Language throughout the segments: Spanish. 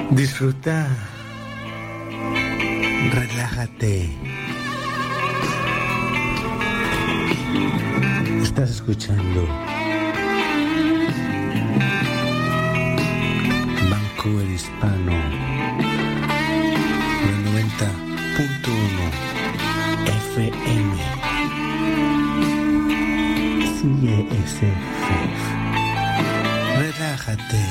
Disfruta, relájate. Estás escuchando Vancouver Hispano, el 90.1 FM. Sigue ese fef. Relájate.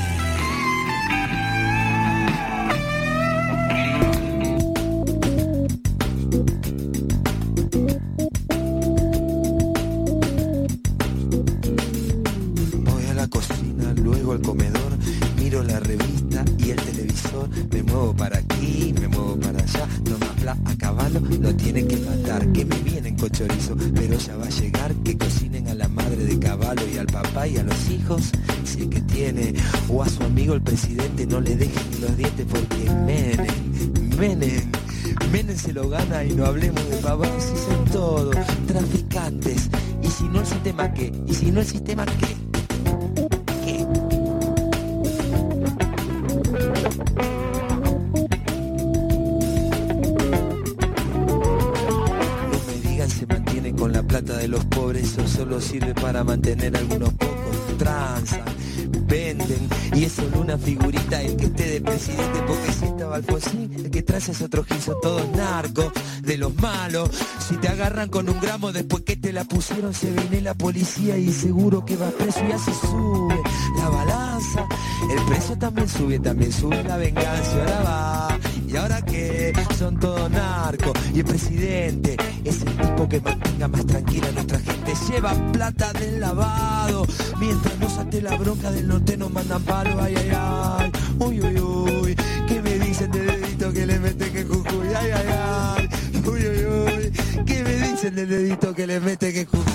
Al comedor, miro la revista y el televisor, me muevo para aquí, me muevo para allá, toma bla a caballo, lo tienen que matar, que me vienen con chorizo, pero ya va a llegar, que cocinen a la madre de caballo y al papá y a los hijos, si es que tiene, o a su amigo el presidente, no le dejen ni los dientes porque Menem se lo gana y no hablemos de pavados y son todos traficantes, y si no el sistema qué, y si no el sistema qué. Con la plata de los pobres, eso solo sirve para mantener a algunos pocos. Transan, venden, y es solo una figurita el que esté de presidente, porque si estaba Alfonsín, el que trae es otro gil, son todos narcos, de los malos. Si te agarran con un gramo después que te la pusieron, se viene la policía y seguro que va preso, y así sube la balanza. El precio también sube la venganza, y ahora va. ¿Y ahora qué? Son todos narcos. Y el presidente es el tipo que mantenga más tranquila a nuestra gente. Lleva plata del lavado. Mientras nos ate la bronca del norte nos mandan palo. Ay, ay, ay. Uy, uy, uy. ¿Qué me dicen del dedito que le meten que Jujuy? Ay, ay, ay. Uy, uy, uy. ¿Qué me dicen del dedito que le meten que Jujuy?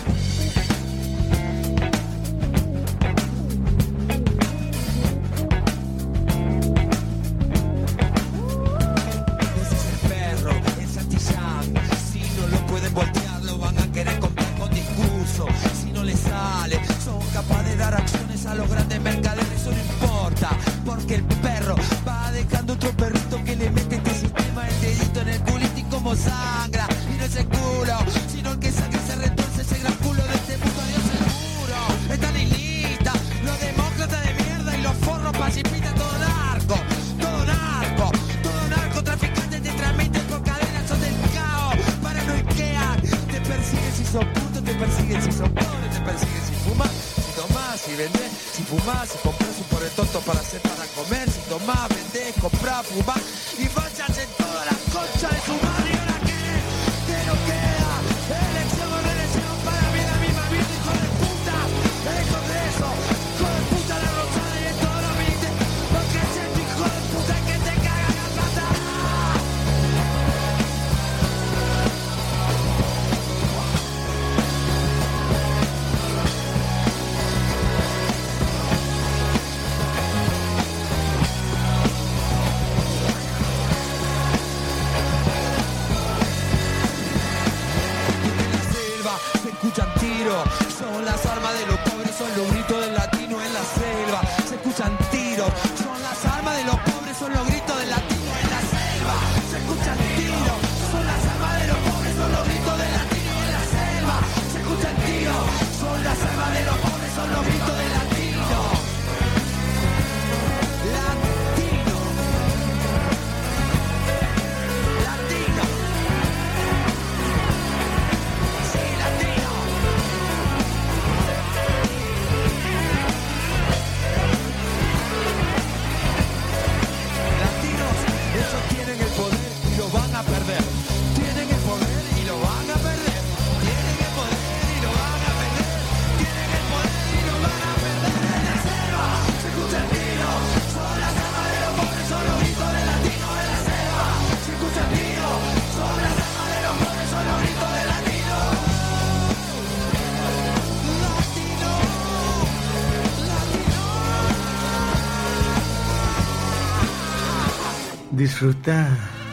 Disfruta,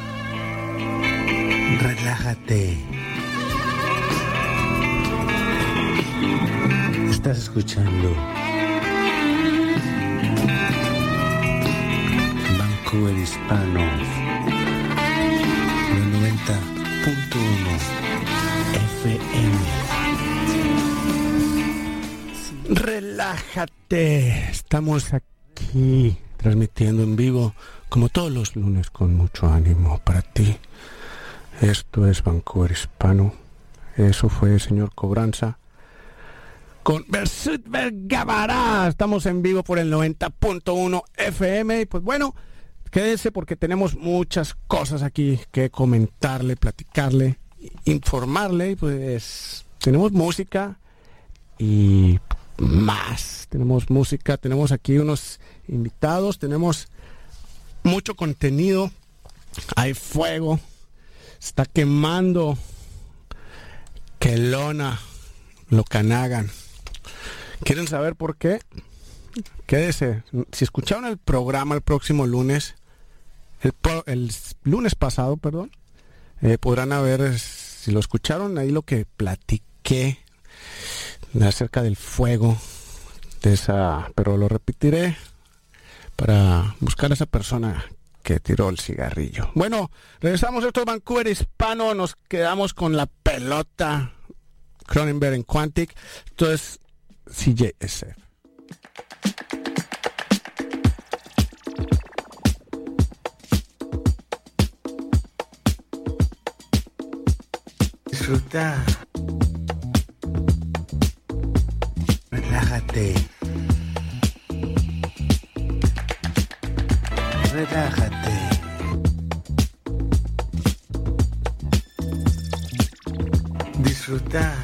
relájate. Estás escuchando Vancouver Hispano, el 90.1 FM. Relájate, estamos aquí transmitiendo en vivo como todos los lunes con mucho ánimo para ti. Esto es Vancouver Hispano. Eso fue Señor Cobranza con Versut Vergabara. Estamos en vivo por el 90.1 FM. Y pues bueno, quédese porque tenemos muchas cosas aquí que comentarle, platicarle, informarle. Y pues tenemos música y más. Tenemos música, tenemos aquí unos invitados, tenemos mucho contenido. Hay fuego, está quemando Kelowna, Okanagan. ¿Quieren saber por qué? Quédese. Si escucharon el programa el próximo lunes, el lunes pasado, perdón, podrán haber, si lo escucharon, ahí lo que platiqué acerca del fuego de esa, pero lo repetiré para buscar a esa persona que tiró el cigarrillo. Bueno, regresamos. Esto es Vancouver Hispano. Nos quedamos con la pelota. Cronenberg en Quantic. Esto es CJSF. Disfruta. Relájate. Relájate. Disfruta.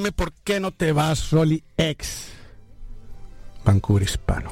dime por qué no te vas, Rolly X. Vancouver Hispano.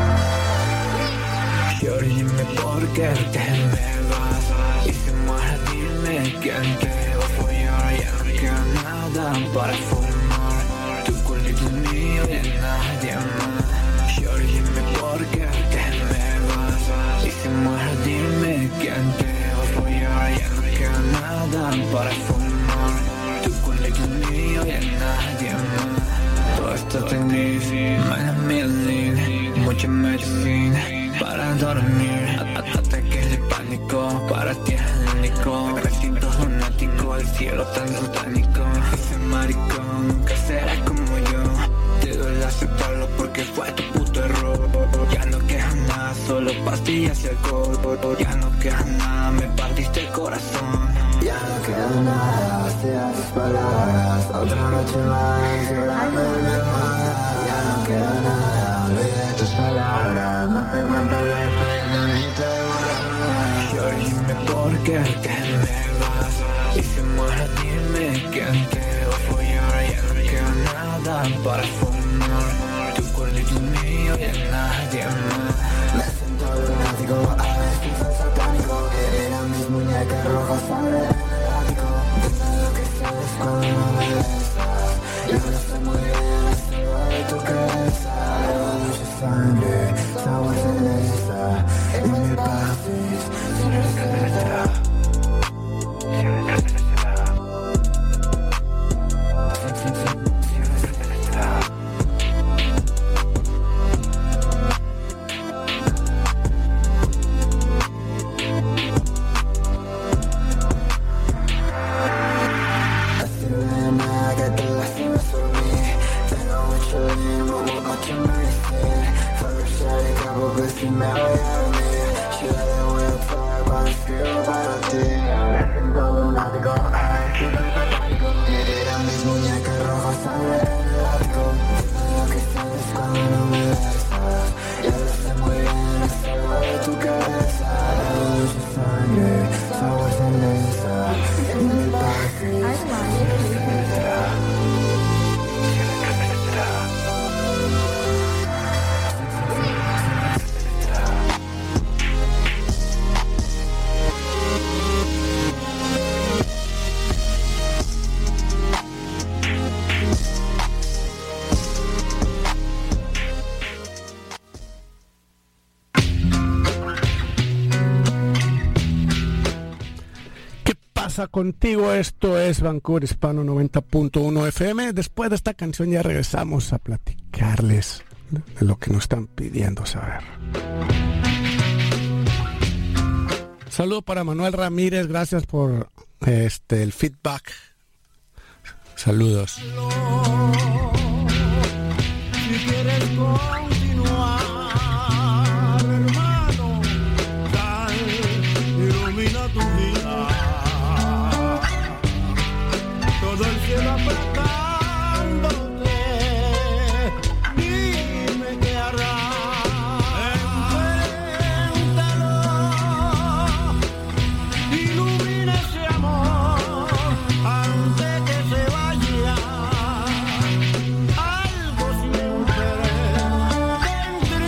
Shorty, dime por qué te me vas. Y si mueres, dime quién te va a follar. Ya no queda nada para formar. Tu culito es mío y nadie más. Shorty, dime por qué te me vas. Y si mueres, dime quién te va a follar. Ya no queda nada para formar. Tu culito es mío y nadie más. Todo esto te dice, mucha medicina para dormir, ataques de pánico, para ti es el único. Recinto lunático, el cielo tan satánico. Ese maricón que será como yo, te duele aceptarlo porque fue tu puto error. Ya no queda nada, solo pastillas y alcohol. Ya no queda nada, me partiste el corazón. Ya no queda nada, hacía tus palabras. Otra noche más, llorando en mi almohada. Ya no queda nada, olvidé tus palabras. No te cuento la pena ni te voy. Shorty, dime por qué te me vas. Y si mueres, dime quién te va a follar. Ya no queda nada para formar. Tu cuerpito es mío y nadie más. Me siento lunático, a veces soy satánico. Eran mis muñecas rojas, sangre en el ático. Dime lo que sabes cuando no me besas. Yo no sé muy bien la selva de tu cabeza. Llevo mucha sangre, sabor cerveza. En mi pasis, sin receta. Contigo, esto es Vancouver Hispano 90.1 FM. Después de esta canción ya regresamos a platicarles de lo que nos están pidiendo saber. Saludo para Manuel Ramírez, gracias por el feedback. Saludos. Si quieres continuar, hermano, sal, ilumina tu vida. Todo el cielo apretándote, dime qué harás. Enfréntalo, ilumina ese amor antes que se vaya. Algo siempre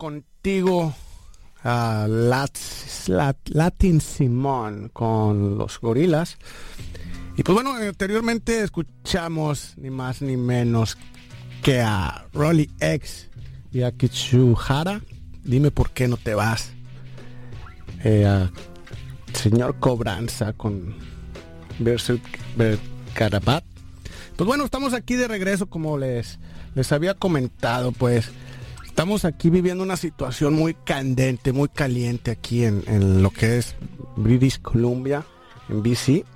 contigo a Latin Simón con los Gorilas. Y pues bueno, anteriormente escuchamos ni más ni menos que a Rolly X y a Kitsuhara, Dime por qué no te vas. A Señor Cobranza con Berserk Carabat. Pues bueno, estamos aquí de regreso, como les había comentado, pues estamos aquí viviendo una situación muy candente, muy caliente aquí en lo que es British Columbia, en BC.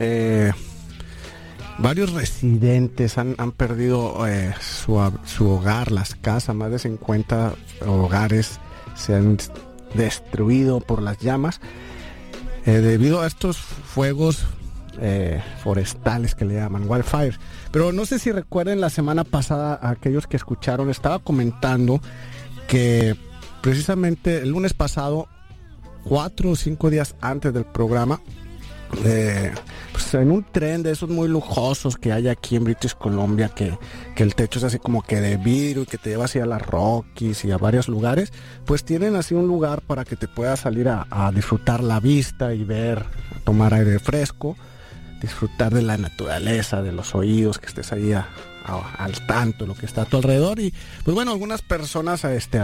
Varios residentes han perdido su hogar, las casas, más de 50 hogares se han destruido por las llamas debido a estos fuegos forestales que le llaman wildfires. Pero no sé si recuerden, la semana pasada, aquellos que escucharon, estaba comentando que precisamente el lunes pasado, 4 o 5 días antes del programa, pues en un tren de esos muy lujosos que hay aquí en British Columbia, que el techo es así como que de vidrio y que te lleva hacia las Rockies y a varios lugares, pues tienen así un lugar para que te puedas salir a disfrutar la vista y ver, tomar aire fresco, disfrutar de la naturaleza, de los oídos, que estés ahí al tanto de lo que está a tu alrededor. Y pues bueno, algunas personas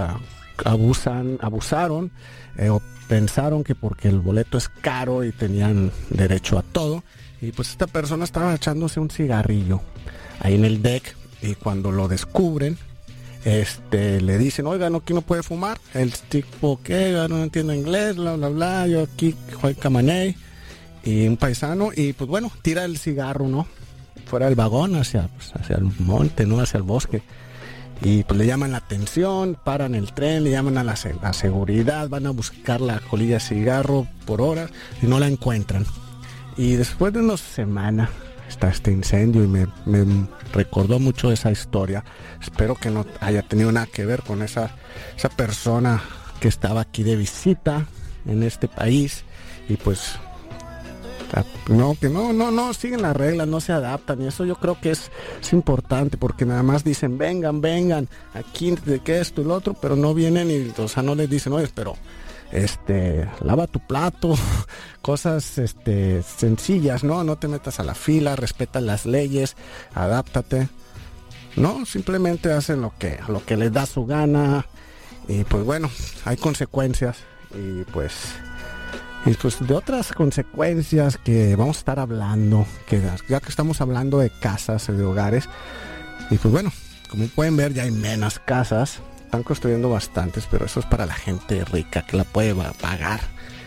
abusaron o pensaron que porque el boleto es caro y tenían derecho a todo, y pues esta persona estaba echándose un cigarrillo ahí en el deck, y cuando lo descubren, le dicen, oiga, no, aquí no puede fumar. El tipo, ¿qué? Yo no entiendo inglés, bla bla bla, yo aquí soy camaney, y un paisano, y pues bueno, tira el cigarro, ¿no?, fuera del vagón hacia el monte, ¿no?, hacia el bosque. Y pues le llaman la atención, paran el tren, le llaman a la seguridad, van a buscar la colilla de cigarro por horas y no la encuentran. Y después de una semana está este incendio, y me recordó mucho esa historia. Espero que no haya tenido nada que ver con esa persona que estaba aquí de visita en este país, y pues no siguen las reglas, no se adaptan, y eso yo creo que es importante, porque nada más dicen vengan aquí, de que esto y lo otro, pero no vienen y, o sea, no les dicen, oye, pero lava tu plato, cosas sencillas, no te metas a la fila, respeta las leyes, adáptate. No, simplemente hacen lo que les da su gana, y pues bueno, hay consecuencias, y pues de otras consecuencias que vamos a estar hablando, que ya que estamos hablando de casas, de hogares, y pues bueno, como pueden ver, ya hay menos casas, están construyendo bastantes, pero eso es para la gente rica que la puede pagar,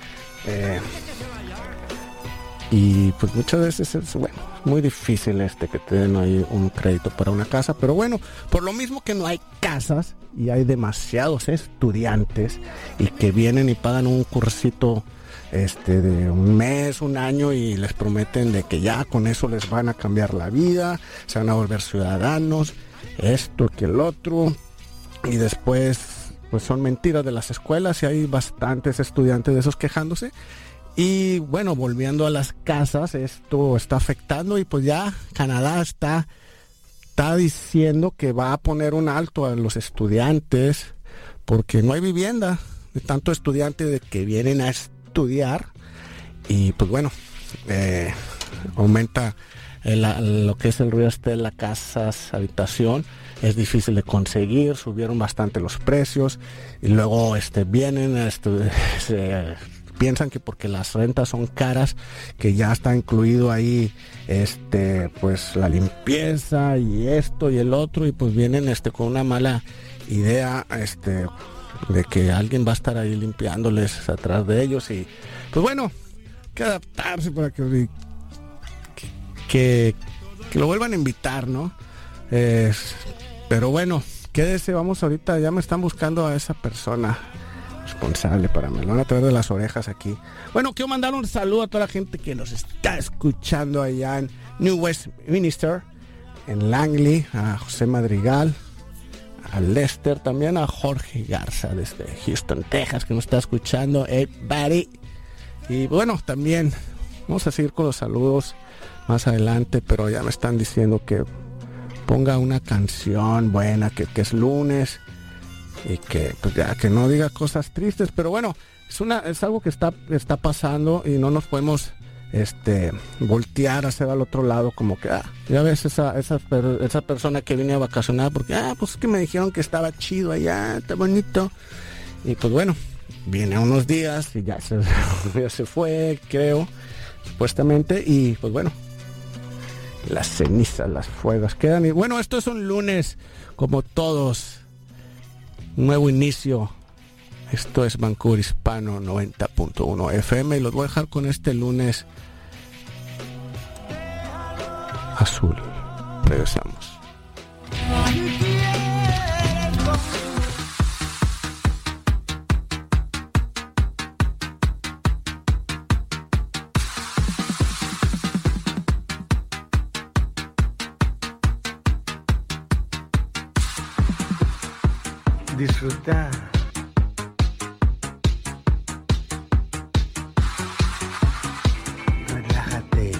y pues muchas veces es muy difícil que te den ahí un crédito para una casa. Pero bueno, por lo mismo que no hay casas y hay demasiados estudiantes y que vienen y pagan un cursito de un mes, un año, y les prometen de que ya con eso les van a cambiar la vida, se van a volver ciudadanos, esto que el otro, y después pues son mentiras de las escuelas, y hay bastantes estudiantes de esos quejándose. Y bueno, volviendo a las casas, esto está afectando, y pues ya Canadá está diciendo que va a poner un alto a los estudiantes, porque no hay vivienda de tanto estudiante de que vienen a estudiar, y pues bueno, aumenta lo que es el ruido de la casas habitación, es difícil de conseguir, subieron bastante los precios, y luego vienen piensan que porque las rentas son caras, que ya está incluido ahí pues la limpieza y esto y el otro, y pues vienen con una mala idea de que alguien va a estar ahí limpiándoles atrás de ellos, y pues bueno, hay que adaptarse para que lo vuelvan a invitar, ¿no? Pero bueno, quédese, vamos ahorita, ya me están buscando a esa persona responsable para me lo van a traer de las orejas aquí. Bueno, quiero mandar un saludo a toda la gente que nos está escuchando allá en New Westminster, en Langley, a José Madrigal, a Lester, también a Jorge Garza desde Houston, Texas, que nos está escuchando. Hey, buddy. Y bueno, también vamos a seguir con los saludos más adelante, pero ya me están diciendo que ponga una canción buena, que es lunes, y que pues ya que no diga cosas tristes, pero bueno, es algo que está pasando y no nos podemos voltear hacia al otro lado como que ya ves esa persona que viene a vacacionar porque pues es que me dijeron que estaba chido allá, está bonito, y pues bueno, viene unos días y ya se fue, creo, supuestamente, y pues bueno, las cenizas, las fuegas quedan. Y bueno, esto es un lunes como todos, nuevo inicio. Esto es Vancouver Hispano 90.1 FM y los voy a dejar con este lunes azul. Regresamos. Disfrutar. Relájate.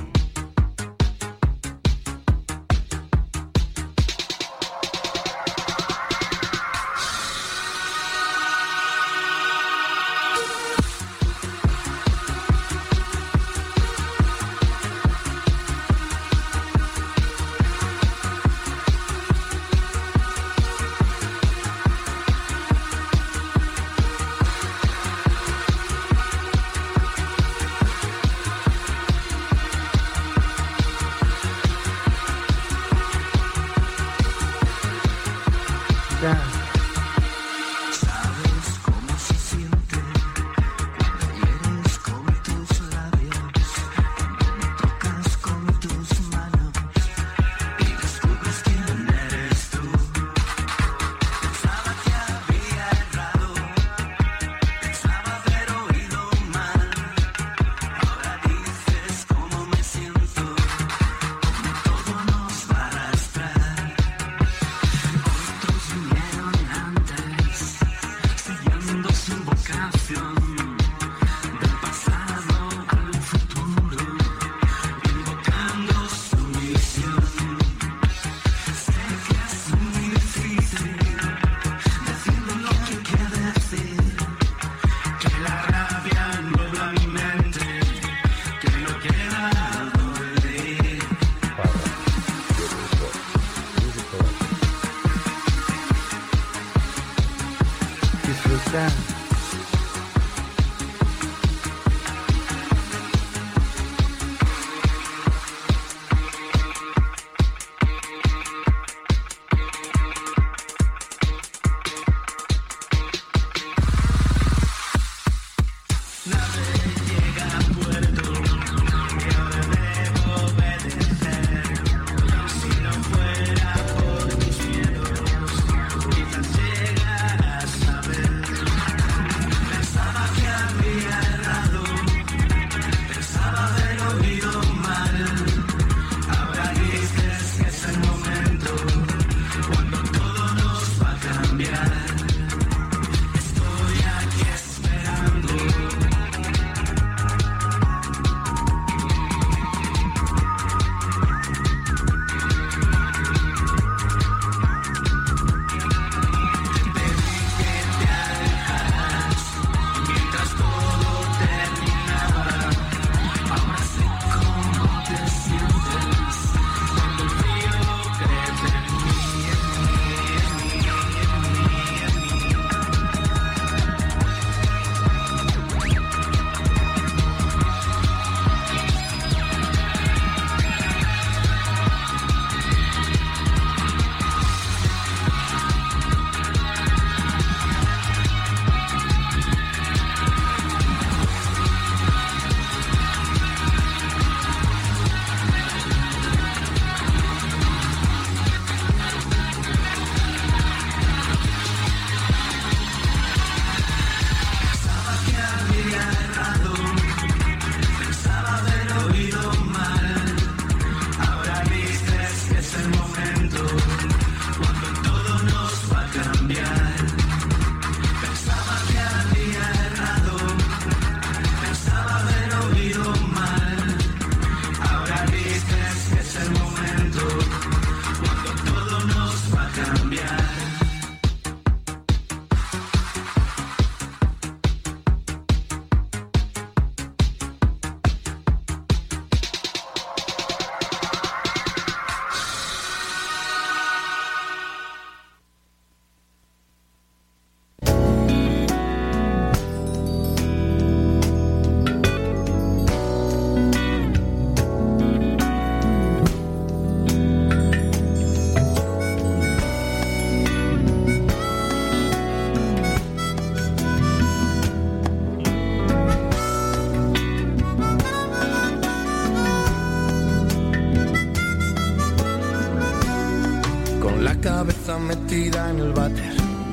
cabeza metida en el váter.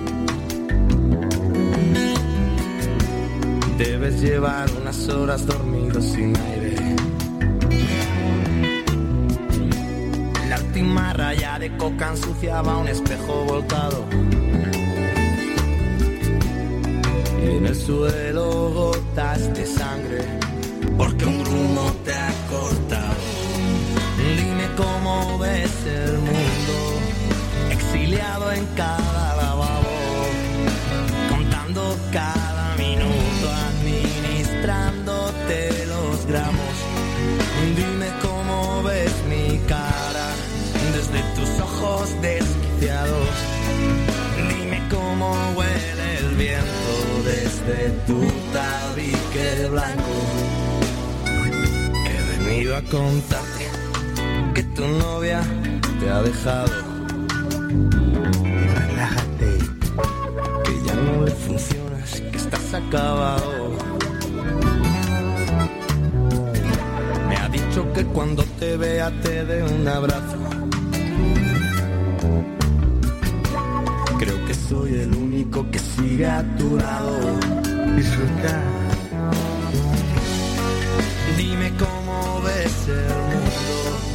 Debes llevar unas horas dormido sin aire. La última raya de coca ensuciaba un espejo volcado. Y en el suelo gotas de sangre, porque un grumo te ha cortado. Dime cómo ves el mundo, exiliado en cada lavabo, contando cada minuto, administrándote los gramos. Dime cómo ves mi cara desde tus ojos desquiciados. Dime cómo huele el viento desde tu tabique blanco. He venido a contarte que tu novia te ha dejado. Relájate. Que ya no le funcionas, que estás acabado. Me ha dicho que cuando te vea te dé un abrazo. Creo que soy el único que sigue a tu lado. Disfrutar. Dime cómo ves el